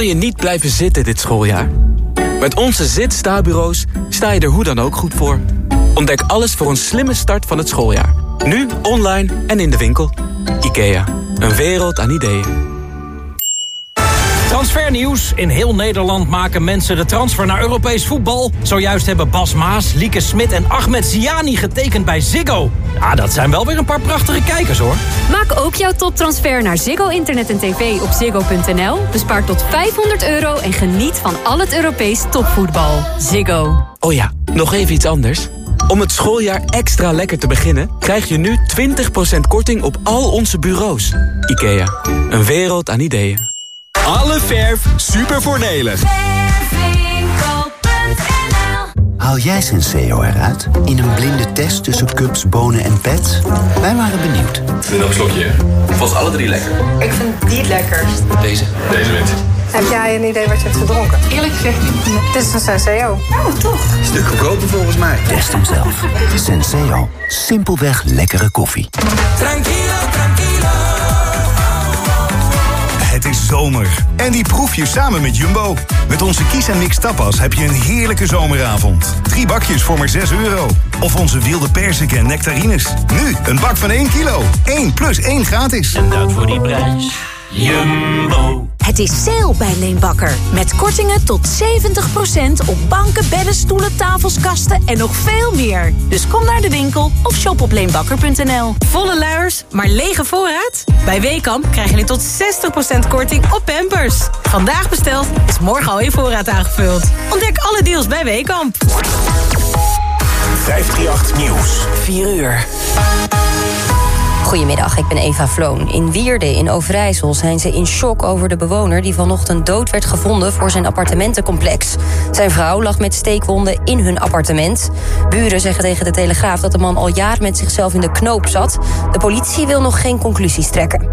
je niet blijven zitten dit schooljaar? Met onze zit-sta-bureaus sta je er hoe dan ook goed voor. Ontdek alles voor een slimme start van het schooljaar. Nu, online en in de winkel. IKEA, een wereld aan ideeën. Transfernieuws. In heel Nederland maken mensen de transfer naar Europees voetbal. Zojuist hebben Bas Maas, Lieke Smit en Ahmed Ziani getekend bij Ziggo. Ja, dat zijn wel weer een paar prachtige kijkers, hoor. Maak ook jouw toptransfer naar Ziggo Internet en TV op ziggo.nl. Bespaar tot €500 en geniet van al het Europees topvoetbal. Ziggo. Oh ja, nog even iets anders. Om het schooljaar extra lekker te beginnen, krijg je nu 20% korting op al onze bureaus. IKEA, een wereld aan ideeën. Alle verf super voordelig. Haal jij Senseo eruit in een blinde test tussen cups, bonen en pets? Wij waren benieuwd. Doe nog een slokje. Vast alle 3 lekker. Ik vind die het lekkerst. Deze wint. Heb jij een idee wat je hebt gedronken? Eerlijk gezegd niet. Dit is een Senseo. Oh, toch? Stuk goedkoper volgens mij. Test hem zelf. Senseo. Simpelweg lekkere koffie. Het is zomer. En die proef je samen met Jumbo. Met onze Kies en Mix tapas heb je een heerlijke zomeravond. 3 bakjes voor maar €6. Of onze wilde perziken en nectarines. Nu een bak van 1 kilo. 1 + 1 gratis. En dat voor die prijs. Jumbo. Het is sale bij Leenbakker. Met kortingen tot 70% op banken, bedden, stoelen, tafels, kasten en nog veel meer. Dus kom naar de winkel of shop op leenbakker.nl. Volle luiers, maar lege voorraad? Bij Weekamp krijg je nu tot 60% korting op Pampers. Vandaag besteld is morgen al je voorraad aangevuld. Ontdek alle deals bij Weekamp. 538 Nieuws. 4 uur. Goedemiddag, ik ben Eva Vloon. In Wierde in Overijssel zijn ze in shock over de bewoner die vanochtend dood werd gevonden voor zijn appartementencomplex. Zijn vrouw lag met steekwonden in hun appartement. Buren zeggen tegen de Telegraaf dat de man al jaren met zichzelf in de knoop zat. De politie wil nog geen conclusies trekken.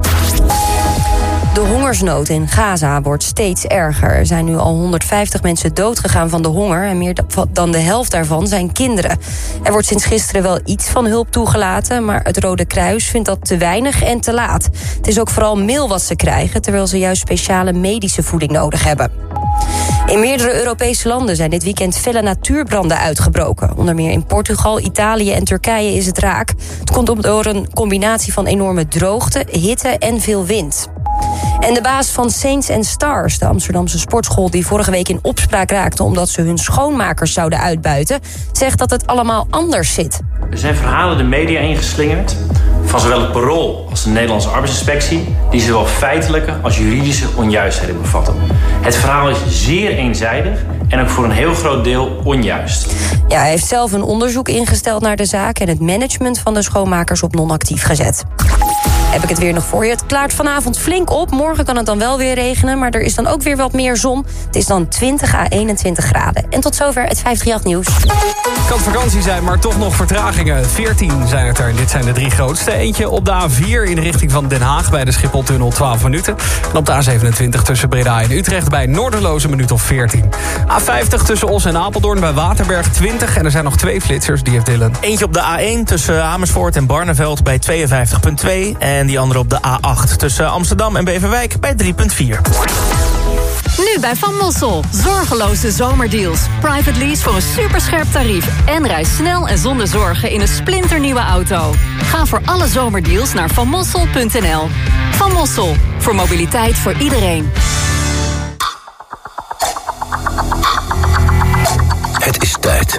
De hongersnood in Gaza wordt steeds erger. Er zijn nu al 150 mensen doodgegaan van de honger en meer dan de helft daarvan zijn kinderen. Er wordt sinds gisteren wel iets van hulp toegelaten, maar het Rode Kruis vindt dat te weinig en te laat. Het is ook vooral meel wat ze krijgen, terwijl ze juist speciale medische voeding nodig hebben. In meerdere Europese landen zijn dit weekend felle natuurbranden uitgebroken. Onder meer in Portugal, Italië en Turkije is het raak. Het komt door een combinatie van enorme droogte, hitte en veel wind. En de baas van Saints and Stars, de Amsterdamse sportschool die vorige week in opspraak raakte omdat ze hun schoonmakers zouden uitbuiten, zegt dat het allemaal anders zit. Er zijn verhalen de media ingeslingerd van zowel het Parool als de Nederlandse Arbeidsinspectie die zowel feitelijke als juridische onjuistheden bevatten. Het verhaal is zeer eenzijdig en ook voor een heel groot deel onjuist. Ja, hij heeft zelf een onderzoek ingesteld naar de zaak en het management van de schoonmakers op non-actief gezet. Heb ik het weer nog voor je. Het klaart vanavond flink op. Morgen kan het dan wel weer regenen, maar er is dan ook weer wat meer zon. Het is dan 20 à 21 graden. En tot zover het 538 nieuws. Het kan vakantie zijn, maar toch nog vertragingen. 14 zijn het er. Dit zijn de 3 grootste. Eentje op de A4 in de richting van Den Haag bij de Schipholtunnel 12 minuten. En op de A27 tussen Breda en Utrecht bij Noorderloos een minuut of 14. A50 tussen Os en Apeldoorn bij Waterberg 20. En er zijn nog 2 flitsers, die heeft Dylan. Eentje op de A1 tussen Amersfoort en Barneveld bij 52,2. En die andere op de A8 tussen Amsterdam en Beverwijk bij 3,4. Nu bij Van Mossel. Zorgeloze zomerdeals. Private lease voor een superscherp tarief. En reis snel en zonder zorgen in een splinternieuwe auto. Ga voor alle zomerdeals naar vanmossel.nl. Van Mossel. Voor mobiliteit voor iedereen. Het is tijd.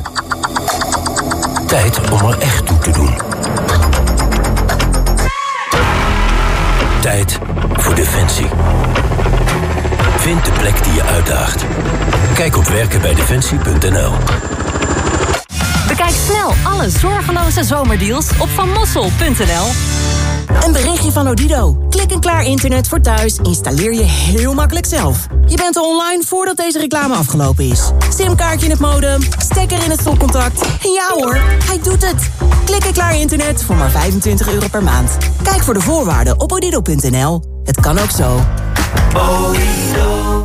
Tijd om er echt toe te doen. Tijd voor Defensie. Vind de plek die je uitdaagt. Kijk op werkenbijdefensie.nl. Bekijk snel alle zorgeloze zomerdeals op vanmossel.nl. Een berichtje van Odido. Klik en klaar internet voor thuis installeer je heel makkelijk zelf. Je bent online voordat deze reclame afgelopen is. Simkaartje in het modem, stekker in het stopcontact. En ja hoor, hij doet het. Klik en klaar internet voor maar €25 per maand. Kijk voor de voorwaarden op odido.nl. Het kan ook zo. Odido.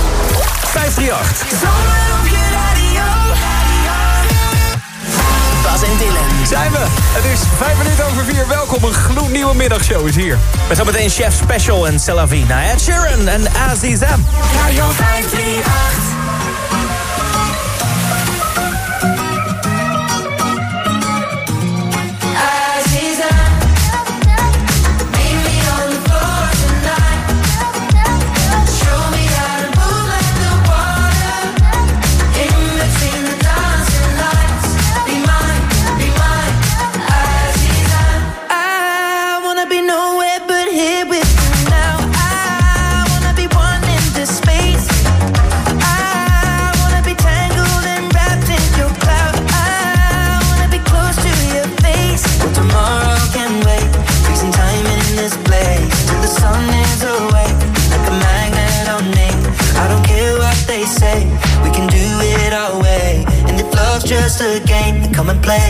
538. Zomer op je radio. Bas en Dylan. Zijn we. Het is 4:05. Welkom, een gloednieuwe middagshow is hier. Met zometeen Chef Special en C'est la vie. Nou, Ed Sheeran en Azizam. Radio 538. Just a game to come and play.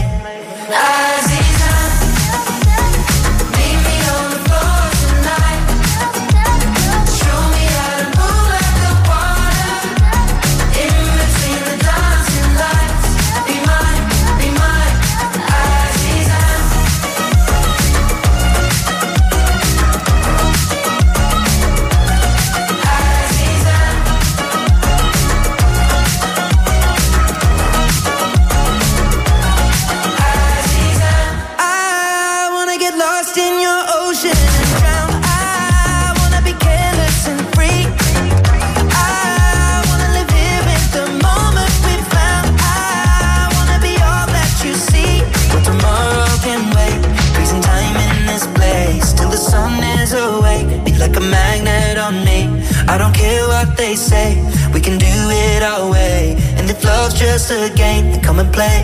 I don't care what they say, we can do it our way. And if love's just a game, then come and play.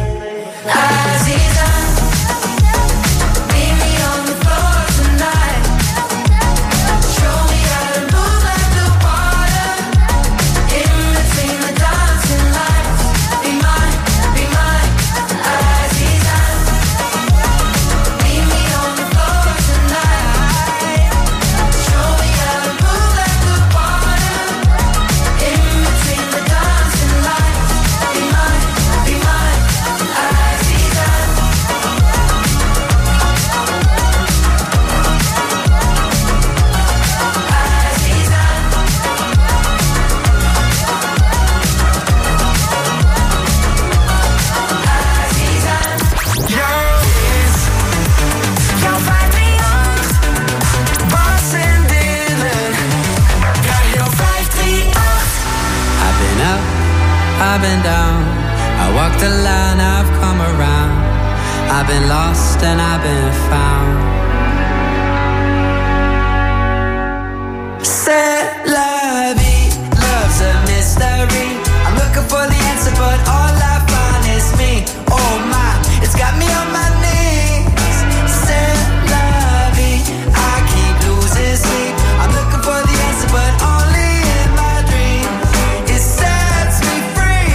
I've been down, I walked the line, I've come around. I've been lost and I've been found. C'est la vie, love's a mystery. I'm looking for the answer, but all I find is me. Oh my, it's got me on my knees. C'est la vie, I keep losing sleep. I'm looking for the answer, but only in my dreams. It sets me free.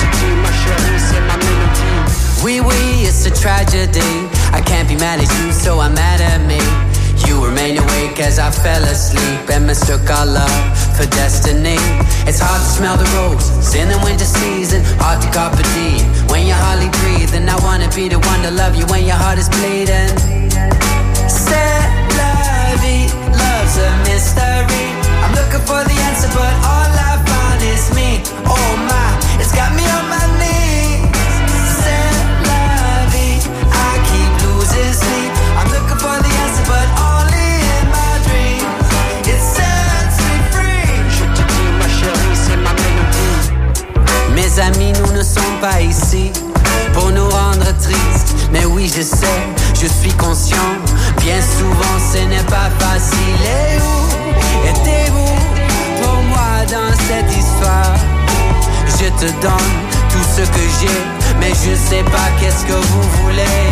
Oui, it's a tragedy. I can't be mad at you, so I'm mad at me. You remain awake as I fell asleep and mistook our love for destiny. It's hard to smell the roses in the winter season, hard to carpe diem when you're hardly breathing. I wanna be the one to love you when your heart is bleeding. C'est la vie, love's a mystery. I'm looking for the answer, but all I find is me. Oh my, it's got me on my knees. C'est la vie, I keep losing sleep. I'm looking for the answer, but only in my dreams. It sets me free. Je te dis, ma chérie, c'est ma mélodie. Mes amis, nous ne sommes pas ici pour nous rendre tristes. Mais oui, je sais, je suis conscient. Bien souvent, ce n'est pas facile. Et où étiez-vous pour moi dans cette histoire? Je te donne tout ce que j'ai, mais je sais pas qu'est-ce que vous voulez.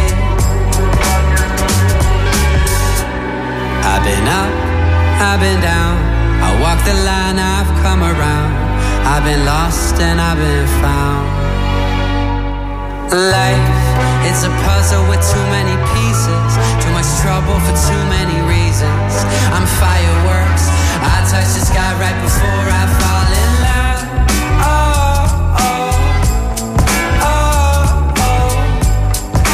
I've been up, I've been down, I walked the line, I've come around. I've been lost and I've been found. Life, it's a puzzle with too many pieces, too much trouble for too many reasons. I'm fireworks, I touch the sky right before I fall in love. Oh, oh, oh, oh.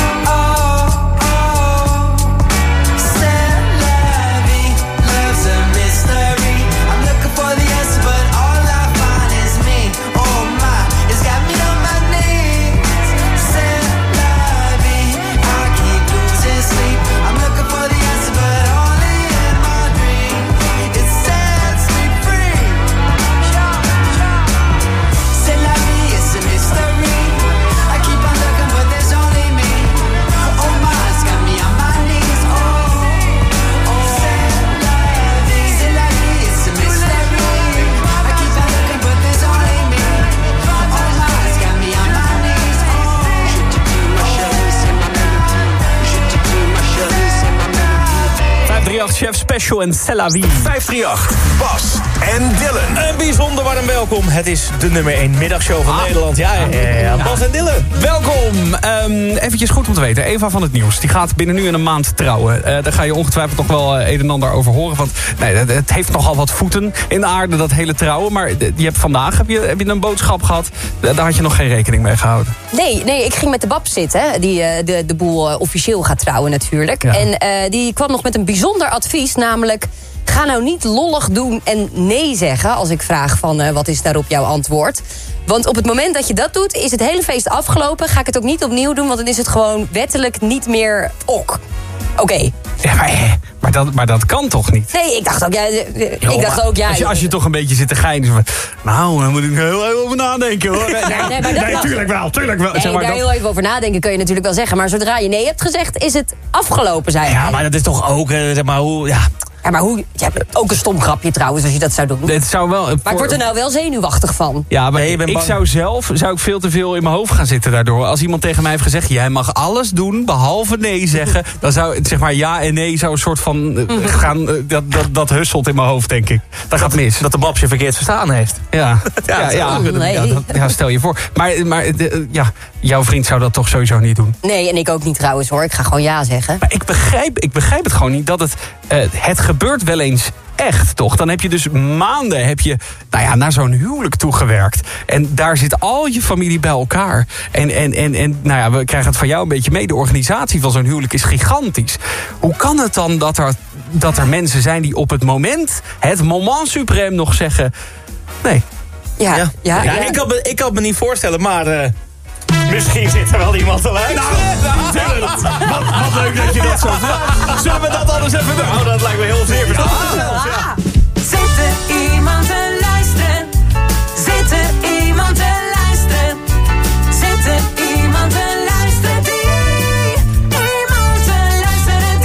538-chef Special en C'est la vie. 538, Bas en Dylan. Een bijzonder warm welkom. Het is de nummer 1 middagshow van Nederland. Ja, Bas en Dylan. Welkom. Eventjes goed om te weten. Eva van het Nieuws. Die gaat binnen nu en een maand trouwen. Daar ga je ongetwijfeld nog wel een en ander over horen. Want het heeft nogal wat voeten in de aarde, dat hele trouwen. Maar je hebt vandaag heb je een boodschap gehad. Daar had je nog geen rekening mee gehouden. Nee, ik ging met de Bab zitten. Die de boel officieel gaat trouwen natuurlijk. Ja. En die kwam nog met een bijzonder advies. Namelijk, ga nou niet lollig doen en nee zeggen als ik vraag van wat is daarop jouw antwoord. Want op het moment dat je dat doet, is het hele feest afgelopen. Ga ik het ook niet opnieuw doen, want dan is het gewoon wettelijk niet meer ok. Oké. Ja, maar dat kan toch niet? Nee, ik dacht ook... Als je toch een beetje zit te geinen. Nou, dan moet ik heel even over nadenken, hoor. Nee, tuurlijk wel. Nee, zeg maar, daar heel even over nadenken kun je natuurlijk wel zeggen. Maar zodra je nee hebt gezegd, is het afgelopen, zei hij. Ja, maar dat is toch ook, zeg maar, hoe... Ja. Ja, maar hoe? Ja, ook een stom grapje trouwens, als je dat zou doen. Het zou wel, maar ik word er nou wel zenuwachtig van. Ja, maar ik zou veel te veel in mijn hoofd gaan zitten daardoor. Als iemand tegen mij heeft gezegd, jij mag alles doen behalve nee zeggen, dan zou zeg maar ja en nee zou een soort van gaan. Dat husselt in mijn hoofd, denk ik. Dat gaat mis. Dat de Babs je verkeerd verstaan heeft. Ja. Stel je voor. Maar jouw vriend zou dat toch sowieso niet doen? Nee, en ik ook niet trouwens hoor. Ik ga gewoon ja zeggen. Maar ik begrijp het gewoon niet dat het gebeurt wel eens echt, toch? Dan heb je dus maanden naar zo'n huwelijk toegewerkt. En daar zit al je familie bij elkaar. En we krijgen het van jou een beetje mee. De organisatie van zo'n huwelijk is gigantisch. Hoe kan het dan dat er mensen zijn die op het moment suprême nog zeggen... Nee. Ja. Ik kan me niet voorstellen, maar... misschien zit er wel iemand te luisteren. Wat leuk dat je dat zo vraagt. Zullen we dat anders even doen? Dat lijkt me heel zeer verstandig. Zit er iemand te luisteren? Zit er iemand te luisteren? Zit er iemand te luisteren iemand te luisteren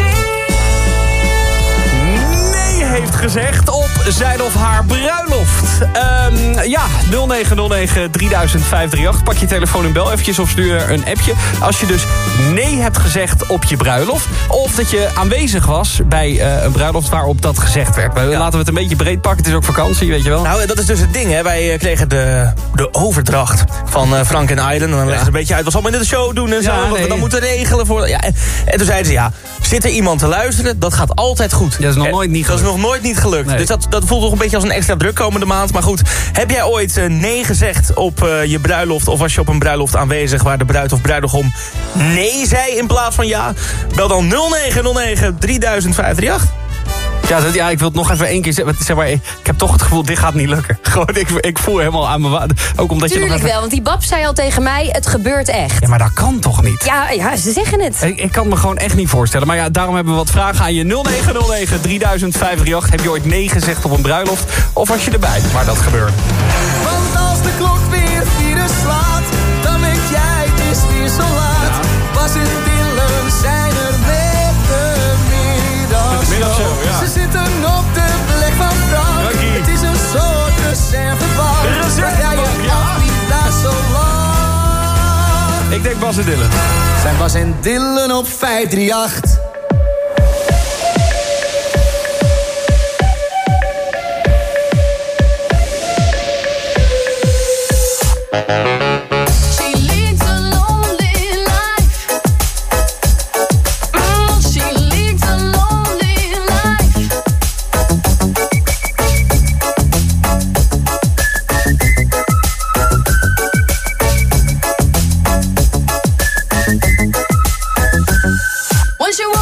Nee heeft gezegd op zijn of haar bruiloft. 0909 3000 538. Pak je telefoon en bel eventjes of stuur een appje. Als je dus nee hebt gezegd op je bruiloft. Of dat je aanwezig was bij een bruiloft waarop dat gezegd werd. Laten we het een beetje breed pakken. Het is ook vakantie, weet je wel. Nou, dat is dus het ding, hè. Wij kregen de overdracht van Frank en Aiden. En dan leggen ze een beetje uit wat ze allemaal in de show doen en zo. Wat we dan moeten regelen voor... Ja, en toen zeiden ze, zit er iemand te luisteren? Dat gaat altijd goed. Dat is nog nooit niet gelukt. Dat is nog nooit niet gelukt. Nee. Dus dat voelt toch een beetje als een extra druk komende maand. Maar goed, heb jij ooit nee gezegd op je bruiloft... of was je op een bruiloft aanwezig waar de bruid of bruidegom nee zei in plaats van ja? Bel dan 0909 3000 538. Ja, ik wil het nog even één keer zeggen. Zeg maar, ik heb toch het gevoel, dit gaat niet lukken. Gewoon, ik voel helemaal aan mijn waarde. Ook omdat tuurlijk je nog wel, want die Bab zei al tegen mij, het gebeurt echt. Ja, maar dat kan toch niet? Ja, ze zeggen het. Ik kan me gewoon echt niet voorstellen. Maar ja, daarom hebben we wat vragen aan je. 0909 3000 538. Heb je ooit nee gezegd op een bruiloft? Of was je erbij waar dat gebeurt? Want als de klok weer 4 slaat, dan weet jij, het is weer zo laat. Was het Dylan, zijn er met de middagshow. Ze zitten op de plek van Frank. Het is een soort reservebank. Maar jij je af niet daar zo lang. Ik denk Bas en Dylan. Zijn Bas en Dylan op 538. Once you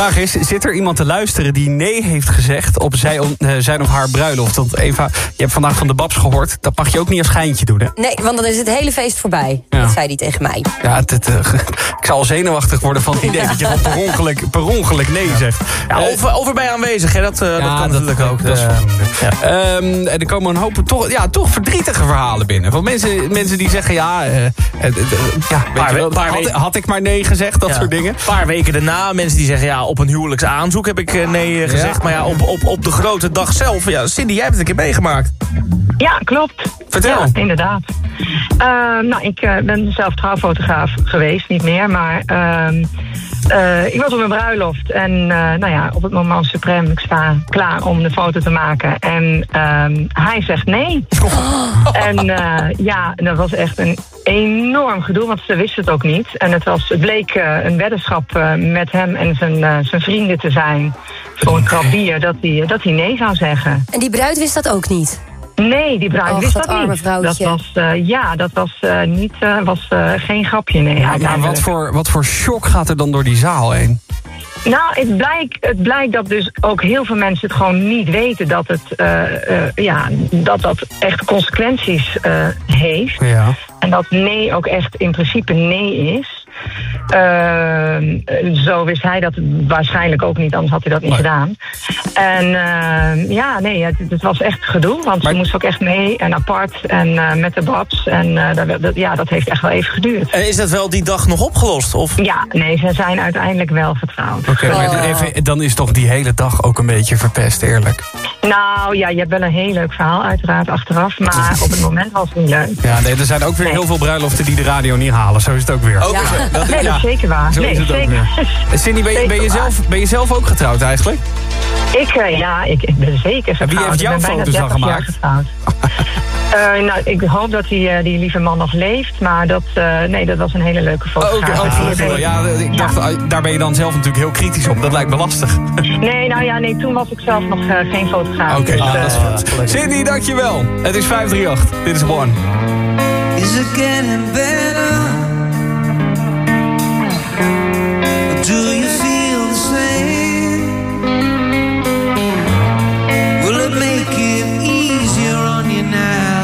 Vraag is, zit er iemand te luisteren die nee heeft gezegd op zijn of haar bruiloft? Want Eva, je hebt vandaag van de Babs gehoord. Dat mag je ook niet als geintje doen, hè? Nee, want dan is het hele feest voorbij. Ja. Dat zei hij tegen mij. Ja, ik zal al zenuwachtig worden van het idee dat je gewoon per ongeluk nee zegt. Ja, of erbij aanwezig, hè? Dat kan natuurlijk ook. En er komen een hoop toch verdrietige verhalen binnen. Van mensen die zeggen, had ik maar nee gezegd, dat soort dingen. Een paar weken daarna, mensen die zeggen, op een huwelijksaanzoek heb ik nee gezegd. Maar op de grote dag zelf, Cindy, jij hebt het een keer meegemaakt. Ja, klopt. Vertel. Ja, inderdaad. Ik ben zelf trouwfotograaf geweest, niet meer, maar ik was op een bruiloft en op het moment suprême, ik sta klaar om de foto te maken en hij zegt nee. En dat was echt een enorm gedoe, want ze wisten het ook niet. En het bleek een weddenschap met hem en zijn vrienden te zijn voor een krap bier dat hij nee zou zeggen. En die bruid wist dat ook niet? Nee, die bruid wist dat arme niet. Vrouwtje. Dat was geen grapje, nee. Maar wat voor shock gaat er dan door die zaal heen? Nou, het blijkt dat dus ook heel veel mensen het gewoon niet weten dat dat echt consequenties heeft. Ja. En dat nee ook echt in principe nee is. Zo wist hij dat waarschijnlijk ook niet, anders had hij dat niet gedaan. En het was echt gedoe, want ze moesten ook echt mee en apart en met de Babs. En dat heeft echt wel even geduurd. En is dat wel die dag nog opgelost? Of? Ja, nee, ze zijn uiteindelijk wel vertrouwd. Oké, maar dan is toch die hele dag ook een beetje verpest, eerlijk? Nou ja, je hebt wel een heel leuk verhaal uiteraard achteraf, maar op het moment was het niet leuk. Ja, nee, er zijn ook weer heel veel bruiloften die de radio niet halen, zo is het ook weer. Dat is zeker waar. Zo is het ook weer. Cindy, ben je zelf ook getrouwd eigenlijk? Ik ben zeker getrouwd. En wie heeft jouw foto's dan gemaakt? Ik hoop dat die lieve man nog leeft, maar dat was een hele leuke foto. Ik dacht, daar ben je dan zelf natuurlijk heel kritisch op. Dat lijkt me lastig. Nee, toen was ik zelf nog geen fotograaf. Oké, dat is goed. Cindy, dankjewel. Het is 538. Dit is One. Is it getting better? Do you feel the same? Will it make it easier on you now?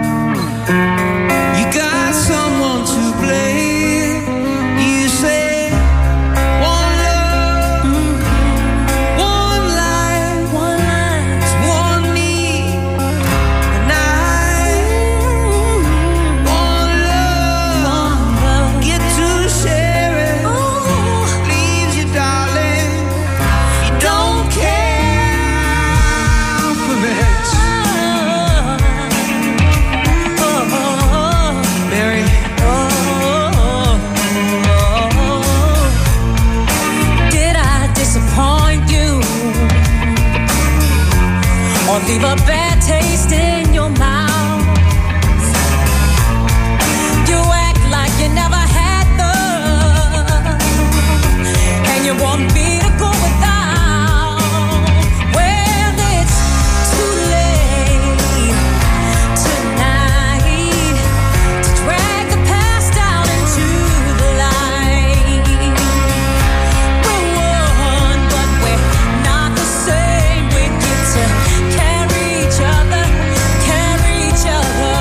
You got someone to blame. You say one love, one life, one need, and one love, get to share it. Leaves you, darling, you don't care for it. Mary, did I disappoint you or leave a bad taste in your mouth? You act like you never had love, and you want me to go without. Well, it's too late tonight to drag the past out into the light. We're one, but we're not the same. We get to carry each other, carry each other.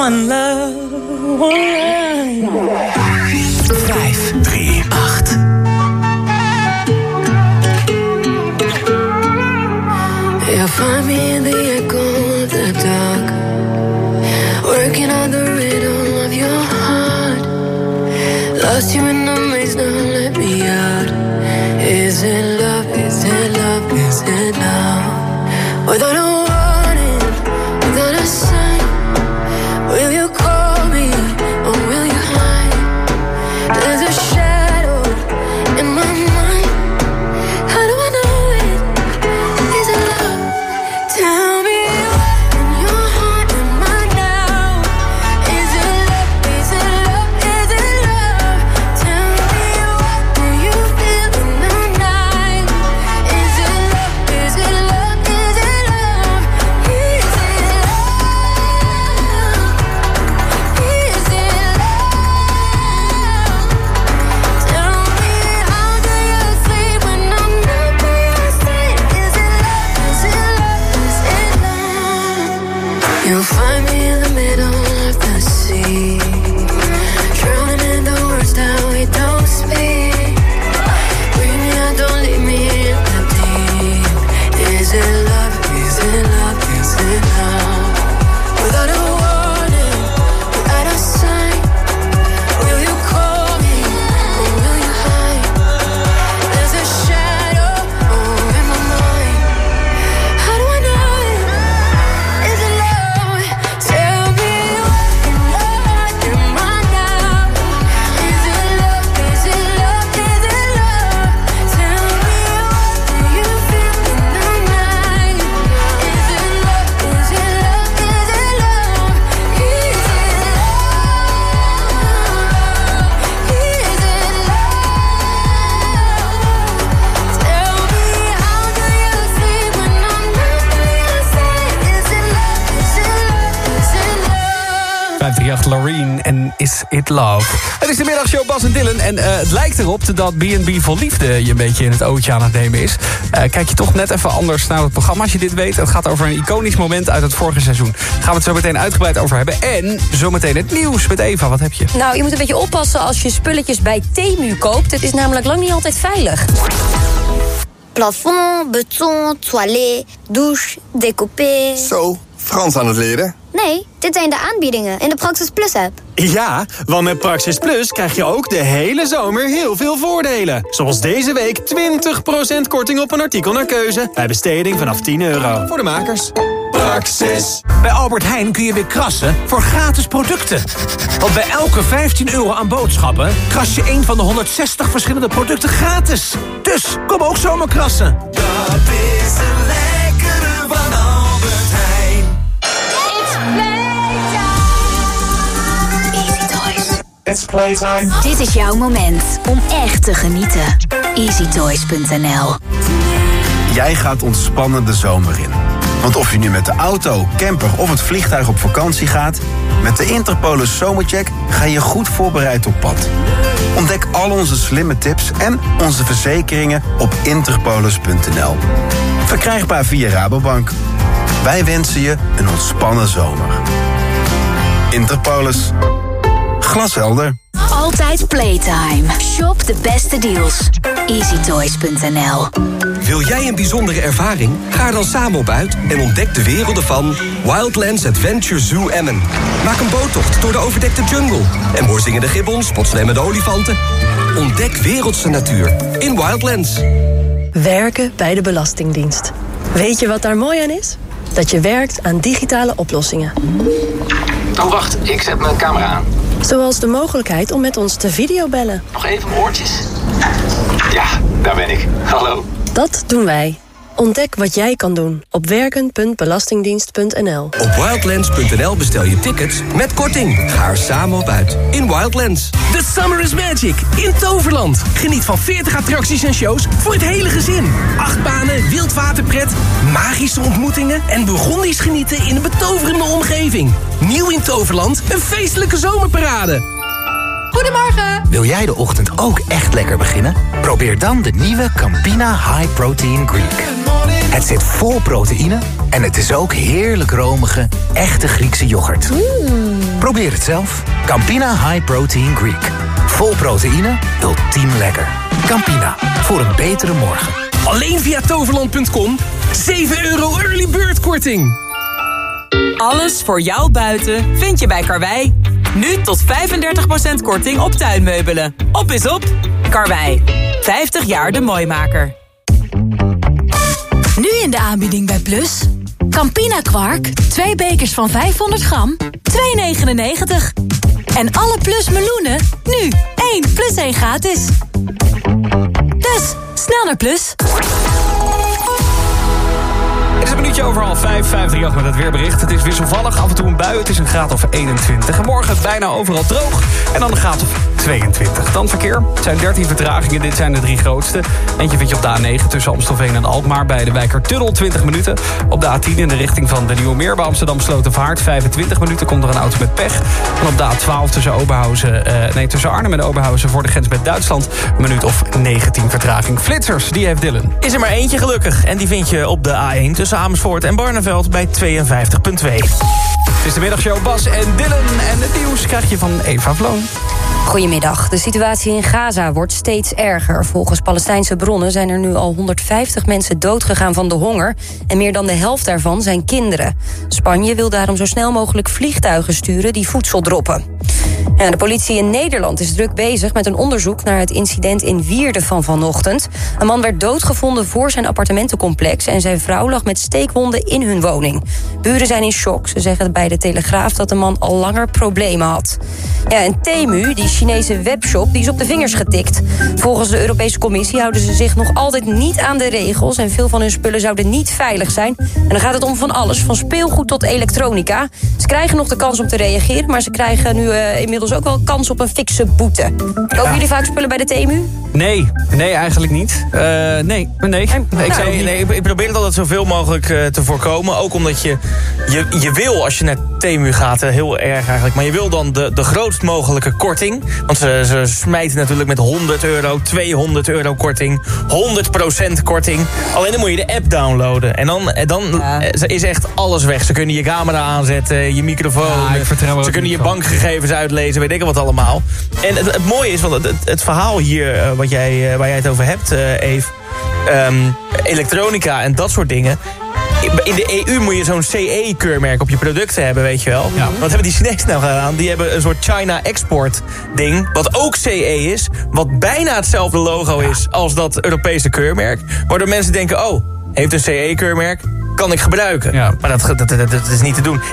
one love. 538. You'll find me in the echo of the dark, working on the rhythm of your heart. Lost you in the maze, now let me out. Is it love, is it love, is it love? Without a warning, without a sign, will you call me or will you hide? There's a shadow in my mind. How do I know it? Is it love? Tell me what in your heart am I now? Is it love? Is it love? Is it love? Tell me what do you feel in the night? Is it love? Is it love? Is it love? Is it love? Is it love? Tell me how do you sleep when I'm not by your side? Is it love? Is it love? Is it love? You'll find me in the middle of the sea, drowning in the words that we don't speak. Bring me out, don't leave me in the deep. Is it love? Is it love? Is it love? Without a warning, without a sign, will you call me or will you hide? There's a shadow in my mind. How do I know it? Is it love? Tell me what in your heart am I now? Is it love? Is it love? Is it love? Tell me what do you feel in the night? Is it love? Is it love? Is it love? Is it love? Is it love? Tell me how do you sleep when I'm not by your side? Is it love? Is it love? Is it love? 538 Loreen en Is It Love. Het is de middagshow Bas en Dylan en het lijkt erop dat B&B Vol Liefde je een beetje in het ootje aan het nemen is. Kijk je toch net even anders naar het programma als je dit weet. Het gaat over een iconisch moment uit het vorige seizoen. Daar gaan we het zo meteen uitgebreid over hebben. En zometeen het nieuws met Eva. Wat heb je? Nou, je moet een beetje oppassen als je spulletjes bij Temu koopt. Het is namelijk lang niet altijd veilig. Plafond, beton, toilet, douche, découpé. Zo, Frans aan het leren? Nee, dit zijn de aanbiedingen in de Praxis Plus app. Ja, want met Praxis Plus krijg je ook de hele zomer heel veel voordelen. Zoals deze week 20% korting op een artikel naar keuze bij besteding vanaf €10. Voor de makers. Praxis. Bij Albert Heijn kun je weer krassen voor gratis producten. Want bij elke €15 aan boodschappen kras je een van de 160 verschillende producten gratis. Dus kom ook zomaar krassen. Dat is een lekkere van Albert Heijn. It's playtime. Dit is jouw moment om echt te genieten. EasyToys.nl. Jij gaat ontspannen de zomer in. Want of je nu met de auto, camper of het vliegtuig op vakantie gaat, met de Interpolis Zomercheck ga je goed voorbereid op pad. Ontdek al onze slimme tips en onze verzekeringen op interpolis.nl. Verkrijgbaar via Rabobank. Wij wensen je een ontspannen zomer. Interpolis. Glashelder. Altijd playtime. Shop de beste deals. EasyToys.nl. Wil jij een bijzondere ervaring? Ga er dan samen op uit en ontdek de werelden van Wildlands Adventure Zoo Emmen. Maak een boottocht door de overdekte jungle en hoor zingende gibbons, spotslemmende olifanten. Ontdek wereldse natuur in Wildlands. Werken bij de Belastingdienst. Weet je wat daar mooi aan is? Dat je werkt aan digitale oplossingen. Oh, wacht, ik zet mijn camera aan. Zoals de mogelijkheid om met ons te videobellen. Nog even mijn oortjes. Ja, daar ben ik. Hallo. Dat doen wij. Ontdek wat jij kan doen op werken.belastingdienst.nl. Op wildlands.nl bestel je tickets met korting. Ga er samen op uit in Wildlands. The Summer is Magic in Toverland. Geniet van 40 attracties en shows voor het hele gezin. Achtbanen, wildwaterpret, magische ontmoetingen en Bourgondisch genieten in een betoverende omgeving. Nieuw in Toverland, een feestelijke zomerparade. Goedemorgen! Wil jij de ochtend ook echt lekker beginnen? Probeer dan de nieuwe Campina High Protein Greek. Het zit vol proteïne en het is ook heerlijk romige, echte Griekse yoghurt. Probeer het zelf. Campina High Protein Greek. Vol proteïne, ultiem lekker. Campina, voor een betere morgen. Alleen via toverland.com. €7 early bird korting. Alles voor jou buiten vind je bij Karwei. Nu tot 35% korting op tuinmeubelen. Op is op. Karwei, 50 jaar de mooimaker. Nu in de aanbieding bij Plus. Campina kwark, 2 bekers van 500 gram, €2,99. En alle Plus meloenen, nu 1 plus 1 gratis. Dus, snel naar Plus. Het is een minuutje over 4:30, 5:38 met het weerbericht. Het is wisselvallig, af en toe een bui, het is een graad of 21. En morgen bijna overal droog en dan een graad of 22. Dan verkeer, het zijn 13 vertragingen, dit zijn de 3 grootste. Eentje vind je op de A9 tussen Amstelveen en Alkmaar bij de Wijkertunnel 20 minuten. Op de A10 in de richting van de Nieuwe Meer bij Amsterdam Slotervaart 25 minuten komt er een auto met pech. En op de A12 tussen Arnhem en Oberhausen voor de grens met Duitsland een minuut of 19 vertraging. Flitsers, die heeft Dylan. Is er maar eentje gelukkig en die vind je op de A1 tussen Amersfoort en Barneveld bij 52,2. Het is de middagshow Bas en Dylan en het nieuws krijg je van Eva Vloon. Goedemiddag. De situatie in Gaza wordt steeds erger. Volgens Palestijnse bronnen zijn er nu al 150 mensen doodgegaan van de honger. En meer dan de helft daarvan zijn kinderen. Spanje wil daarom zo snel mogelijk vliegtuigen sturen die voedsel droppen. Ja, de politie in Nederland is druk bezig met een onderzoek naar het incident in Wierden van vanochtend. Een man werd doodgevonden voor zijn appartementencomplex en zijn vrouw lag met steekwonden in hun woning. Buren zijn in shock. Ze zeggen bij de Telegraaf dat de man al langer problemen had. Ja, en Temu, die Chinese webshop, die is op de vingers getikt. Volgens de Europese Commissie houden ze zich nog altijd niet aan de regels en veel van hun spullen zouden niet veilig zijn. En dan gaat het om van alles, van speelgoed tot elektronica. Ze krijgen nog de kans om te reageren, maar ze krijgen nu inmiddels ook wel kans op een fikse boete. Kopen jullie vaak spullen bij de Temu? Nee, eigenlijk niet. Nee. Ik probeer het altijd zoveel mogelijk te voorkomen. Ook omdat je wil, als je naar Temu gaat, heel erg eigenlijk, maar je wil dan de grootst mogelijke korting. Want ze smijten natuurlijk met €100, €200 korting, 100% korting. Alleen dan moet je de app downloaden. En dan is echt alles weg. Ze kunnen je camera aanzetten, je microfoon. Ze kunnen je bankgegevens uitlezen, weet ik wat allemaal. En het mooie is, want het verhaal hier waar jij het over hebt, Eve, elektronica en dat soort dingen. In de EU moet je zo'n CE-keurmerk op je producten hebben, weet je wel. Ja. Wat hebben die Chinezen nou gedaan? Die hebben een soort China Export ding, wat ook CE is, wat bijna hetzelfde logo is als dat Europese keurmerk. Waardoor mensen denken, oh, heeft een CE-keurmerk, kan ik gebruiken. Ja. Maar dat is niet te doen.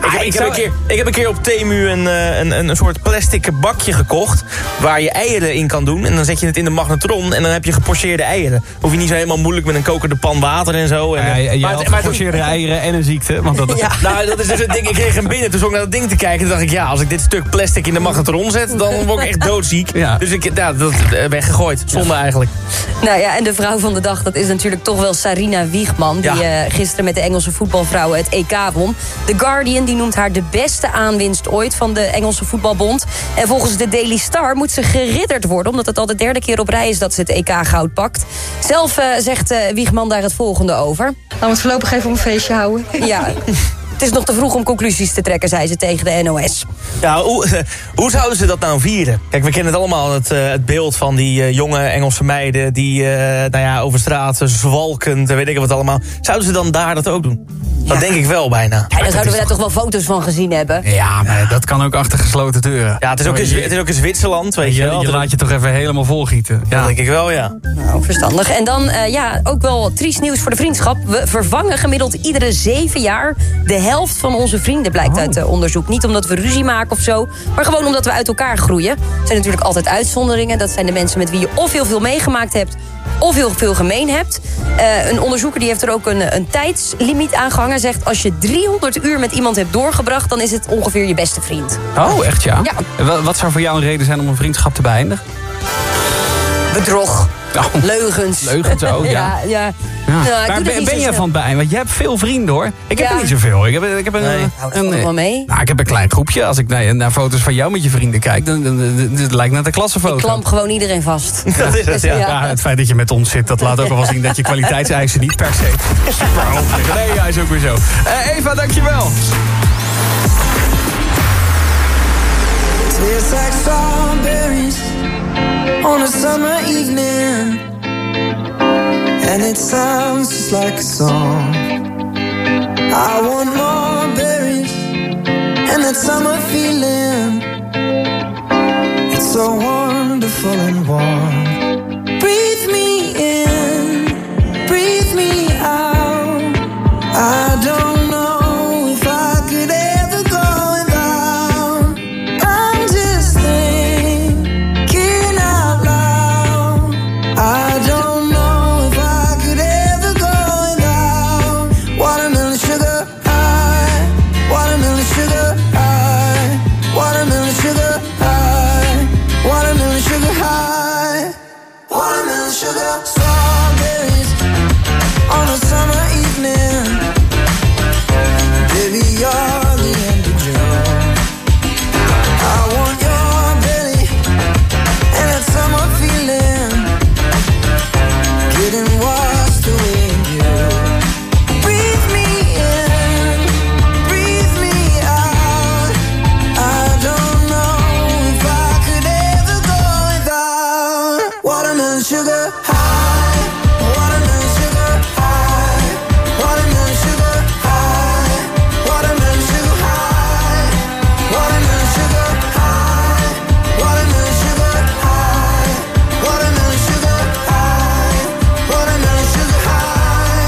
Ik heb een keer op Temu een soort plastic bakje gekocht waar je eieren in kan doen. En dan zet je het in de magnetron en dan heb je gepocheerde eieren. Hoef je niet zo helemaal moeilijk met een kokende pan water en zo. Maar gepocheerde eieren en een ziekte. Want dat... Ja. Nou, dat is dus het ding. Ik kreeg hem binnen, toen zong ik naar dat ding te kijken. Toen dacht ik, ja, als ik dit stuk plastic in de magnetron zet, dan word ik echt doodziek. Ja. Dus dat weggegooid. Zonde eigenlijk. Nou ja, en de vrouw van de dag, dat is natuurlijk toch wel Sarina Wiegman, die gisteren met de Engelse voetbalvrouwen het EK won. The Guardian die noemt haar de beste aanwinst ooit van de Engelse voetbalbond. En volgens de Daily Star moet ze geridderd worden, omdat het al de 3e keer op rij is dat ze het EK goud pakt. Zelf zegt Wiegman daar het volgende over. Laten we het voorlopig even om een feestje houden. Ja. Het is nog te vroeg om conclusies te trekken, zei ze tegen de NOS. Ja, hoe zouden ze dat nou vieren? Kijk, we kennen het allemaal, het beeld van die jonge Engelse meiden die over straat zwalkend, weet ik wat allemaal. Zouden ze dan daar dat ook doen? Dat denk ik wel bijna. Ja, daar zouden we daar toch wel foto's van gezien hebben. Ja, maar dat kan ook achter gesloten deuren. Ja, het is ook in Zwitserland, weet je wel. Je laat je toch even helemaal volgieten. Ja, dat denk ik wel, ja. Nou, verstandig. En dan, ook wel triest nieuws voor de vriendschap. We vervangen gemiddeld iedere 7 jaar de helft van onze vrienden, blijkt uit onderzoek. Niet omdat we ruzie maken of zo, maar gewoon omdat we uit elkaar groeien. Er zijn natuurlijk altijd uitzonderingen. Dat zijn de mensen met wie je of heel veel meegemaakt hebt, of heel veel gemeen hebt. Een onderzoeker die heeft er ook een tijdslimiet aan gehangen. Zegt, als je 300 uur met iemand hebt doorgebracht, dan is het ongeveer je beste vriend. Oh, echt ja? Ja. Wat zou voor jou een reden zijn om een vriendschap te beëindigen? Bedrog. Oh. Leugens, ook, ja. Ja. Nou, maar ben je van het bij? Want je hebt veel vrienden, hoor. Ik heb er niet zoveel. Ik heb wel mee. Nou, ik heb een klein groepje. Als ik naar foto's van jou met je vrienden kijk, dan het lijkt net een klassenfoto. Ik klamp gewoon iedereen vast. Dat is het, ja. Het feit dat je met ons zit, dat laat ook wel zien dat je kwaliteitseisen niet per se. Nee, hij is ook weer zo. Eva, dankjewel. Tastes like strawberries on a summer evening, and it sounds just like a song. I want more berries and that summer feeling. It's so wonderful and warm. Breathe me in, breathe me out. I don't know if I could ever go without. I'm just thinking out loud. I don't know if I could ever go without watermelon sugar high, watermelon sugar high, watermelon sugar high, watermelon sugar high, watermelon sugar. Strawberries on a summer evening. Baby, you're the end of June. I want your belly and that summer feeling, getting washed away in you. Breathe me in, breathe me out. I don't know if I could ever go without watermelon sugar high, watermelon sugar high, watermelon sugar high, watermelon sugar high, watermelon sugar high, watermelon sugar high, watermelon sugar high, watermelon sugar high.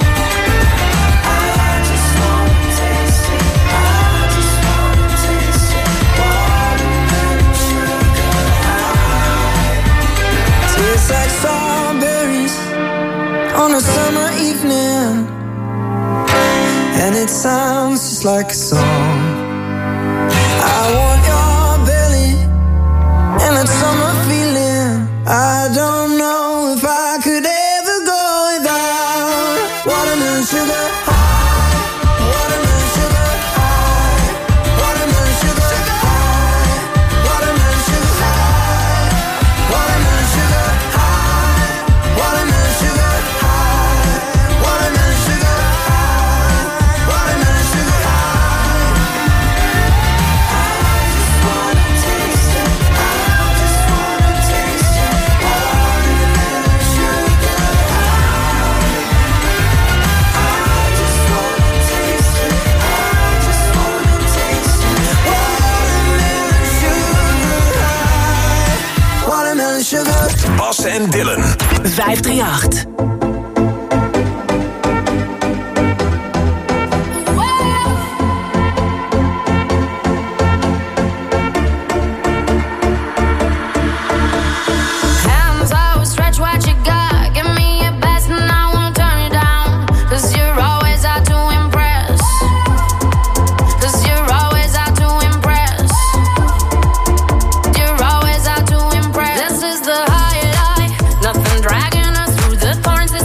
I just wanna taste it, I just wanna taste it, watermelon sugar high. Tastes like strawberries on a summer evening, and it sounds just like a song. I want your belly and that summer feeling. I don't know if I could ever go without watermelon sugar high, watermelon sugar high, watermelon sugar high, watermelon sugar high, watermelon sugar high, watermelon sugar high, watermelon sugar high, watermelon sugar high. I just wanna taste it, I just wanna taste it, watermelon sugar high. I just wanna taste it, I just wanna taste it, watermelon sugar high, watermelon sugar. Bas en Dylan. 538. Hands out, stretch what you got. Give me your best and I won't turn it down. 'Cause you're always out to impress. 'Cause you're always out to impress. You're always out to impress. This is the highlight. Nothing dragging us through the thorns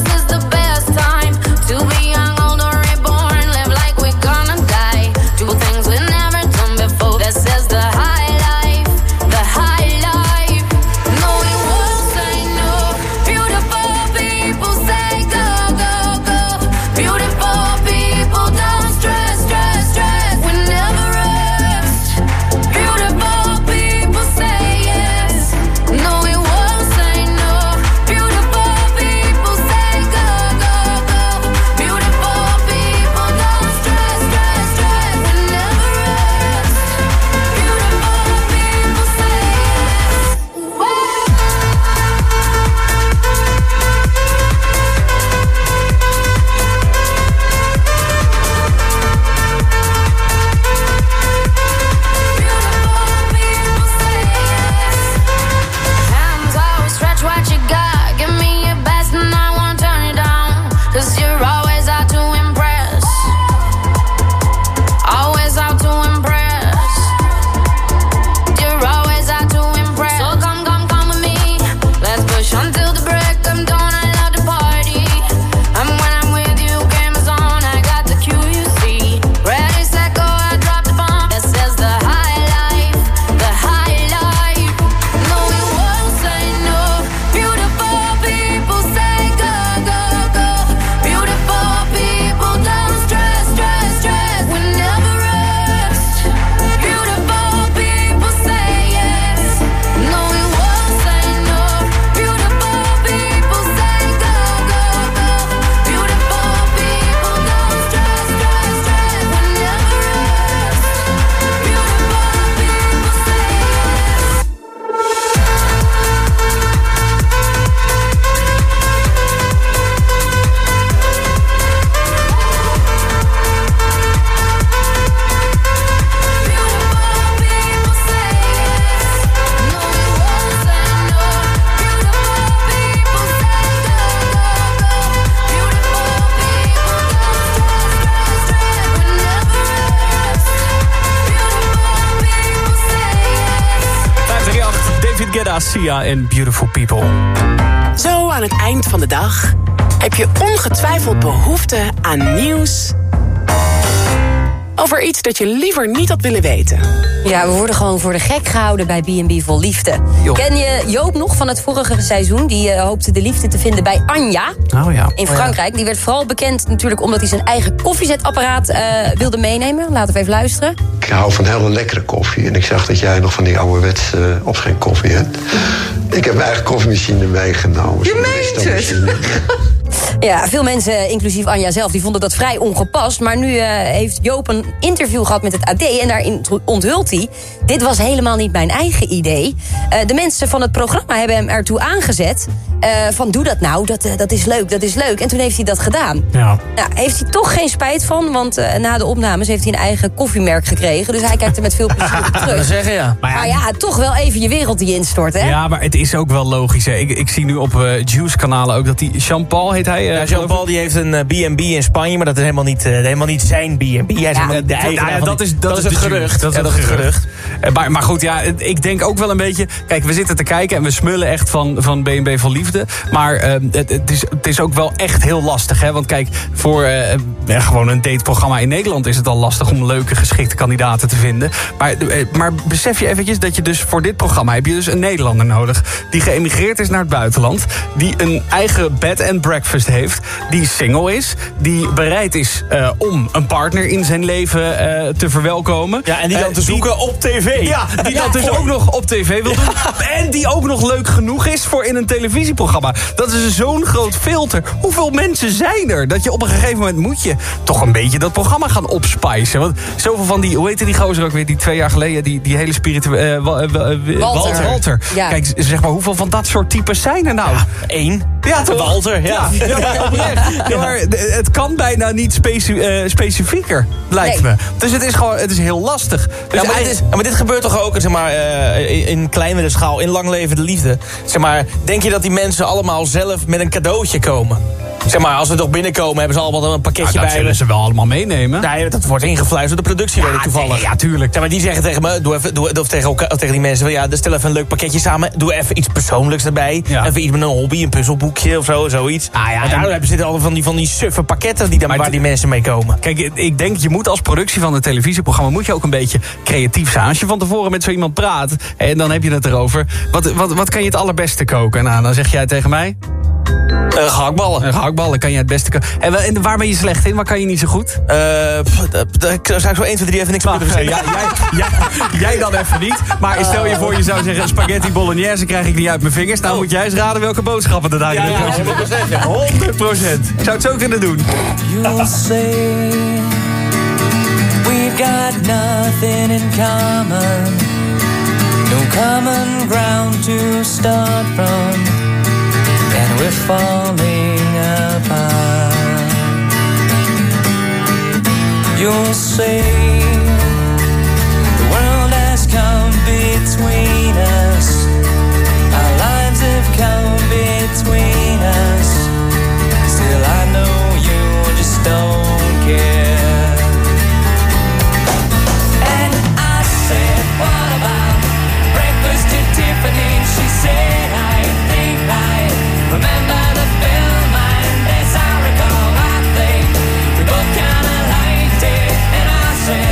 Linda, Sia en Beautiful People. Zo aan het eind van de dag heb je ongetwijfeld behoefte aan nieuws over iets dat je liever niet had willen weten. Ja, we worden gewoon voor de gek gehouden bij B&B Vol Liefde. Ken je Joop nog van het vorige seizoen? Die hoopte de liefde te vinden bij Anja in Frankrijk. Die werd vooral bekend natuurlijk omdat hij zijn eigen koffiezetapparaat wilde meenemen. Laten we even luisteren. Ik hou van hele lekkere koffie. En ik zag dat jij nog van die ouderwetse opschenkkoffie hebt. Ik heb mijn eigen koffiemachine meegenomen. Je meent het! Ja, veel mensen, inclusief Anja zelf, die vonden dat vrij ongepast. Maar nu heeft Joop een interview gehad met het AD en daarin onthult hij: dit was helemaal niet mijn eigen idee. De mensen van het programma hebben hem ertoe aangezet. Van doe dat nou, dat is leuk, dat is leuk. En toen heeft hij dat gedaan. Ja. Nou, heeft hij toch geen spijt van, want na de opnames heeft hij een eigen koffiemerk gekregen. Dus hij kijkt er met veel plezier op terug. Dat zeggen, ja. Maar ja, toch wel even je wereld die je instort, hè? Ja, maar het is ook wel logisch, hè. Ik zie nu op Juice-kanalen ook dat die Jean-Paul heet hij. Ja, Jean-Paul die heeft een B&B in Spanje, maar dat is helemaal niet zijn B&B. Hij is de eigenaar dat is het gerucht. Dat is het gerucht. Maar goed, ja, ik denk ook wel een beetje... Kijk, we zitten te kijken en we smullen echt van B&B Vol Liefde. Maar het is ook wel echt heel lastig, hè. Want kijk, voor gewoon een dateprogramma in Nederland is het al lastig om leuke, geschikte kandidaten te vinden. Maar besef je eventjes dat je dus voor dit programma heb je dus een Nederlander nodig die geëmigreerd is naar het buitenland, die een eigen bed and breakfast heeft, die single is, die bereid is om een partner in zijn leven te verwelkomen. Ja, en die dan te zoeken op tv. Ja, die dat dus ook nog op tv wil doen. En die ook nog leuk genoeg is voor in een televisieprogramma. Dat is zo'n groot filter. Hoeveel mensen zijn er? Dat je op een gegeven moment moet je toch een beetje dat programma gaan opspicen. Want zoveel van die, hoe heette die gozer ook weer, die 2 jaar geleden, die hele spirituele... Walter. Ja. Kijk, zeg maar, hoeveel van dat soort types zijn er nou? Ja, 1. Ja, toch? Walter, ja. Maar oprecht. Ja, maar het kan bijna niet specifieker, lijkt me. Dus het is heel lastig. Dus maar dit gebeurt toch ook, zeg maar, in kleinere schaal, in Lang Leven de Liefde. Zeg maar, denk je dat die mensen allemaal zelf met een cadeautje komen? Zeg maar, als we toch binnenkomen, hebben ze allemaal een pakketje bij. Dat zullen ze wel allemaal meenemen. Nee, dat wordt ingefluisterd door de productie, weet ik toevallig. Nee, ja, tuurlijk. Zeg maar, die zeggen tegen me, tegen die mensen, van, ja, stel even een leuk pakketje samen. Doe even iets persoonlijks erbij. Ja. Even iets met een hobby, een puzzelboekje of zoiets. En daardoor hebben ze al van die suffe pakketten waar die mensen mee komen. Kijk, ik denk, je moet als productie van een televisieprogramma moet je ook een beetje creatief zijn. Als je van tevoren met zo iemand praat en dan heb je het erover. Wat kan je het allerbeste koken? Nou, dan zeg jij tegen mij... Gehaktballen. Gehaktballen kan je het beste koken. En waar ben je slecht in? Waar kan je niet zo goed? Daar zou ik zo 1, 2, 3 even niks op kunnen zeggen. Jij dan even niet. Maar stel je voor, je zou zeggen spaghetti bolognese krijg ik niet uit mijn vingers. Nou moet jij eens raden welke boodschappen er daar in de 100%. Ik zou het zo kunnen doen. You'll say we've got nothing in common. No common ground to start from. And we're falling apart. You'll say the world has come between us. Our lives have come between us. Still I know you just don't care. And I said, what about breakfast at Tiffany? She said, I think I remember the film, and as I recall, I think we both kinda liked it. And I said,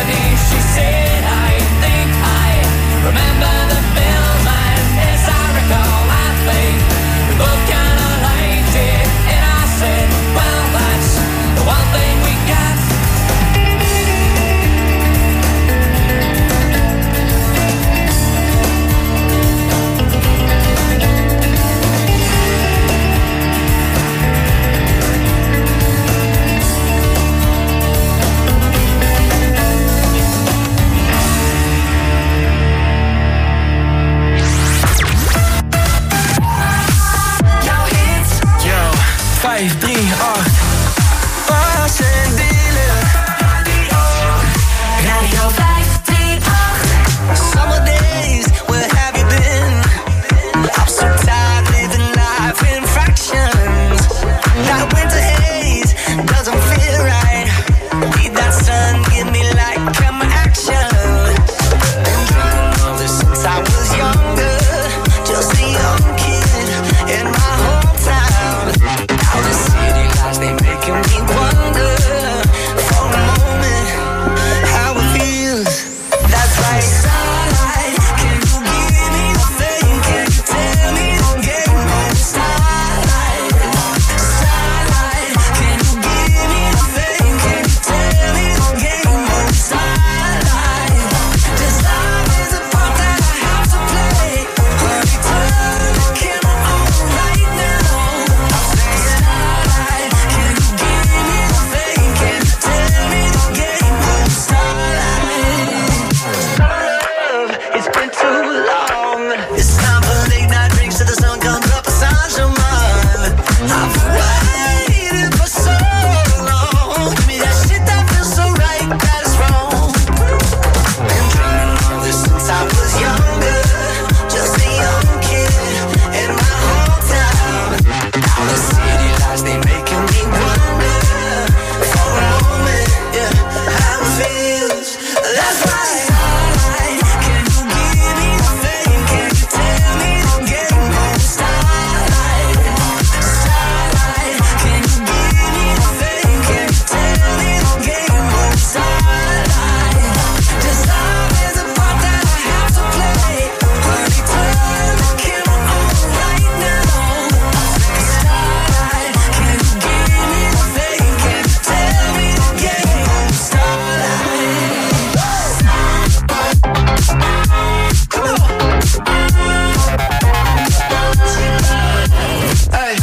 Tiffany. She said, I think I remember the film, and as I recall, I think we both kinda liked it. And I said, well, that's the one thing we got. Jouw hits. Yo, 538. Was en dealen. Radio 538. Summer days, where have you been? I'm so tired living life in fractions. That winter haze doesn't feel right. Need that sun, give me like camera action. Been dreaming of this since I was younger. Just a young kid in my hometown. Now the city lights, they making me wonder for a moment how it feels. That's right. Starlight, can you give me the thing? Can you tell me the game? Starlight, starlight, can you give me the thing? Can you tell me the game? Starlight, this love is a part that I have to play. Honey, turn the camera on right now. I'm saying starlight, can you give me the thing? Can you tell me the game? Starlight, love, it's been too long. It's time for late night drinks till the sun comes up. Saint-Germain, I've waited for so long. Give me that shit that feels so right, that is wrong. Been dreaming of this since I was younger. Just a young kid in my hometown. Now the city lights, they making me wonder for a moment, yeah, how it feels. That's right. Starlight, can you give me the thing? Can you tell me the game? Starlight, starlight, can you give me the thing? Can you tell me the game? Starlight, this love is a part that I have to play. Honey, turn the camera on right now. Starlight, can you give me the thing? Can you tell me the game? Starlight. Come on. Hey.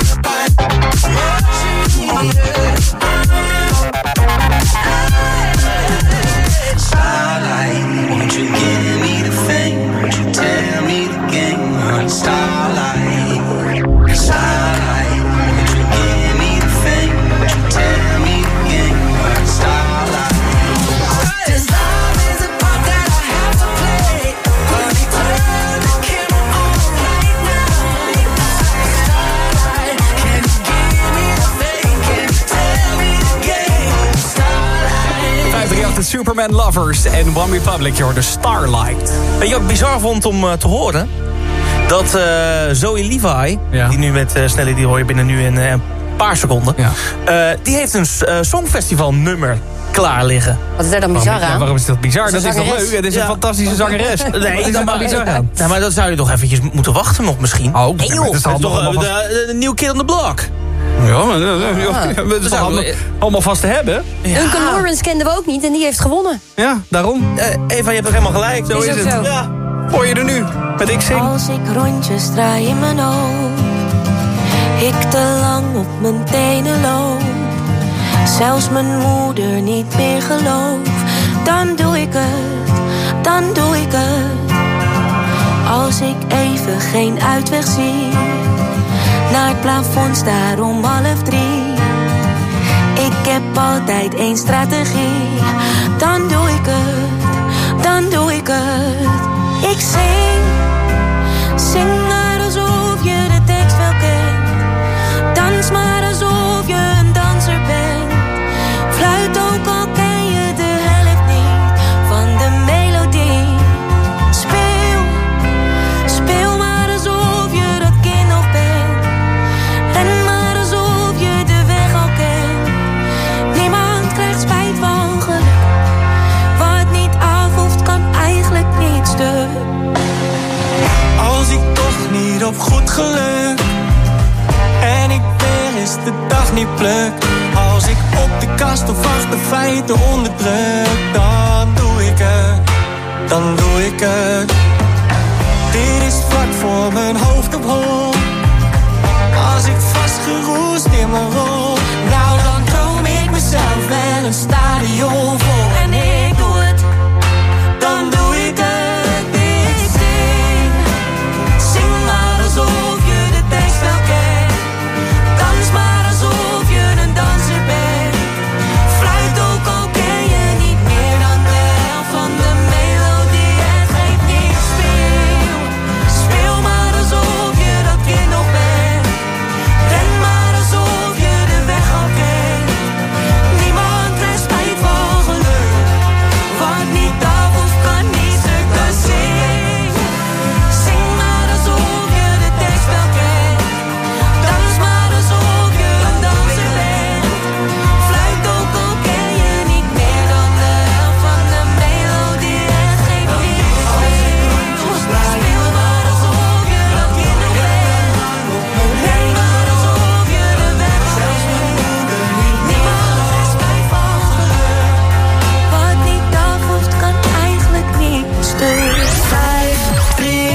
Starlight, won't you give me the thing? Won't you tell me the game? Starlight, starlight, won't you give me the thing? Won't you tell me the game? Starlight, this love is a part that I have to play. Honey, turn the camera on right now. Starlight, can you give me the thing? Can you tell me the game? Starlight. 538, de Superman Lovers en One Republic, je hoorde Starlight. Weet je wat ik bizar vond om te horen? Dat Zoe Levi, die nu met Snelle, die hoor je binnen nu in een paar seconden. Die heeft een songfestival nummer klaar liggen. Wat is daar dan bizar aan? Waarom is dat bizar? Dat is toch leuk? Het is een fantastische zangeres. Nee, Wat is dat daar bizar aan? Ja, maar dat zou je toch eventjes moeten wachten nog misschien. Oh, nee, joh. Het is toch de New Kid on the Block. Ja, maar dat is allemaal vast te hebben. Ja. Uncle Lawrence kenden we ook niet en die heeft gewonnen. Ja, daarom. Eva, je hebt toch helemaal gelijk. Zo is het. Zo. Ja. Hoor je er nu? Met ik zing. Als ik rondjes draai in mijn hoofd, ik te lang op mijn tenen loop, zelfs mijn moeder niet meer geloof, dan doe ik het, dan doe ik het. Als ik even geen uitweg zie, naar het plafond staar om 2:30. Ik heb altijd één strategie, dan doe ik het, dan doe ik het. Ik zing maar alsof je de tekst wel kent. Dans maar alsof je een danser bent. Fluit ook al ken je de helft niet van de melodie. Speel maar alsof je dat kind nog bent. Ren maar alsof je de weg al kent. Niemand krijgt spijt van geluk, niet pluk. Als ik op de kast of achter feiten onderdruk, dan doe ik het, dan doe ik het. Dit is vlak voor mijn hoofd op hol. Als ik vastgeroest in mijn rol, nou dan droom ik mezelf wel een stadion vol. En ik doe het, dan doe ik het. Ik zing maar alsof je de tekst wel kent. Dans maar alsof je een danser bent. Fluit ook al ken je niet meer dan de helft van de melodie. Het geeft niks, speel maar alsof je dat kind nog bent. Ren maar alsof je de weg al kent. Niemand krijgt spijt van geluk. Wat niet af of kan niet stuk, dus zing maar alsof je de tekst wel kent. Dans maar alsof je een danser bent. Fluit ook al ken je niet meer dan de helft van de melodie. Het geeft niks, speel maar alsof je dat kind nog bent. Ren maar alsof je de weg al kent. Niemand krijgt spijt van geluk. Wat niet af hoeft kan eigenlijk niet stuk. 5, 3,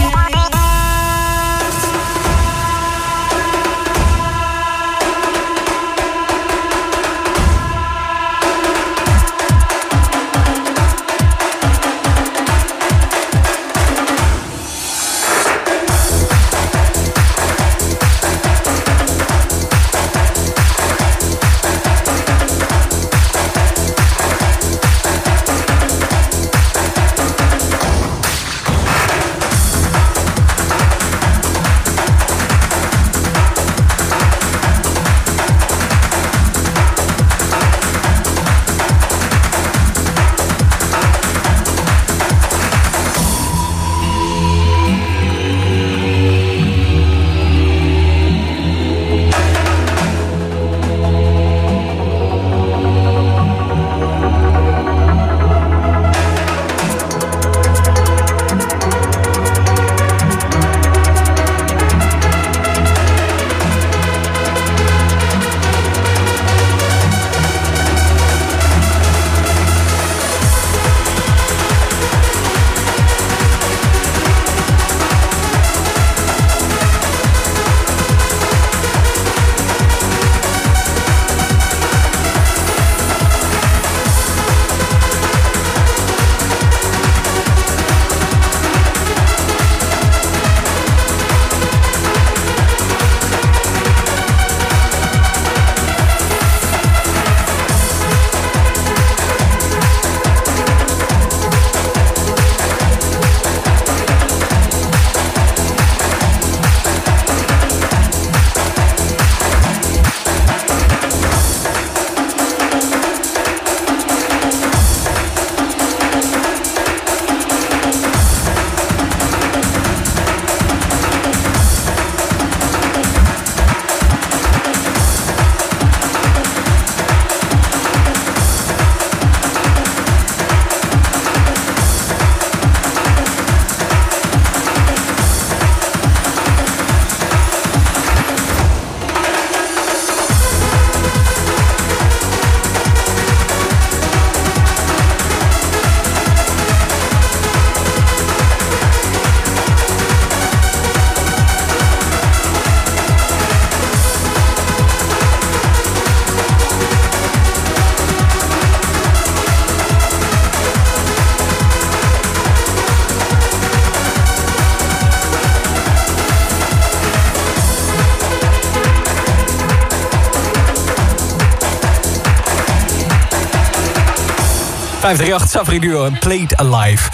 538, Safri Duo en Played Alive.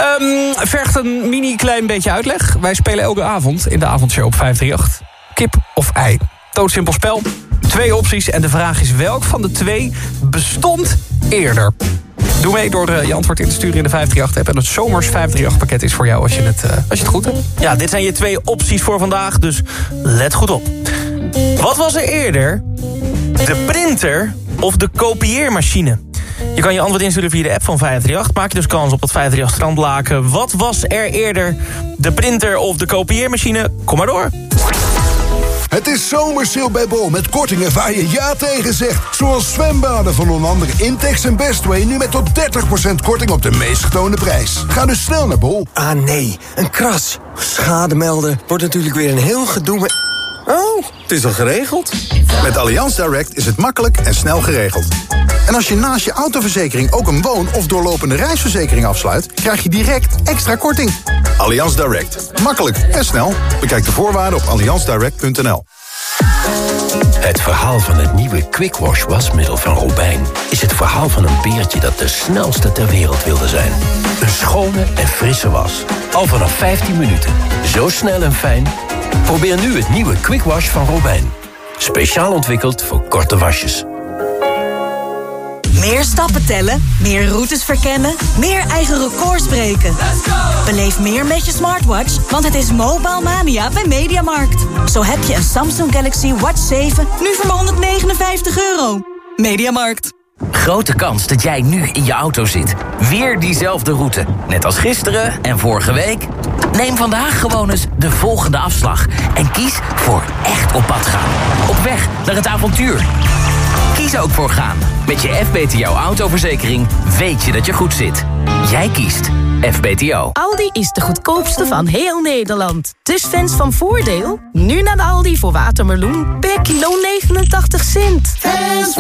Vergt een mini klein beetje uitleg. Wij spelen elke avond in de avondshow op 538. Kip of ei. Doodsimpel spel. 2 opties en de vraag is welk van de 2 bestond eerder. Doe mee door je antwoord in te sturen in de 538-app. En het zomers 538-pakket is voor jou als je het goed hebt. Ja, dit zijn je 2 opties voor vandaag, dus let goed op. Wat was er eerder? De printer of de kopieermachine? Je kan je antwoord insturen via de app van 538. Maak je dus kans op dat 538 strandlaken. Wat was er eerder? De printer of de kopieermachine? Kom maar door. Het is zomersale bij Bol met kortingen waar je ja tegen zegt. Zoals zwembaden van onder andere Intex en Bestway nu met tot 30% korting op de meest getoonde prijs. Ga dus snel naar Bol. Ah nee, een kras. Schade melden wordt natuurlijk weer een heel gedoe met... Oh, het is al geregeld. Met Allianz Direct is het makkelijk en snel geregeld. En als je naast je autoverzekering ook een woon- of doorlopende reisverzekering afsluit, krijg je direct extra korting. Allianz Direct. Makkelijk en snel. Bekijk de voorwaarden op allianzdirect.nl. Het verhaal van het nieuwe Quick Wash wasmiddel van Robijn is het verhaal van een beertje dat de snelste ter wereld wilde zijn. Een schone en frisse was. Al vanaf 15 minuten. Zo snel en fijn. Probeer nu het nieuwe Quick Wash van Robijn. Speciaal ontwikkeld voor korte wasjes. Meer stappen tellen, meer routes verkennen, meer eigen records breken. Beleef meer met je smartwatch, want het is Mobile Mania bij Mediamarkt. Zo heb je een Samsung Galaxy Watch 7 nu voor maar €159. Mediamarkt. Grote kans dat jij nu in je auto zit. Weer diezelfde route. Net als gisteren en vorige week. Neem vandaag gewoon eens de volgende afslag. En kies voor echt op pad gaan. Op weg naar het avontuur. Kies ook voor gaan. Met je FBTO autoverzekering weet je dat je goed zit. Jij kiest FBTO. Aldi is de goedkoopste van heel Nederland. Dus fans van Voordeel? Nu naar de Aldi voor watermeloen per kilo 89 cent.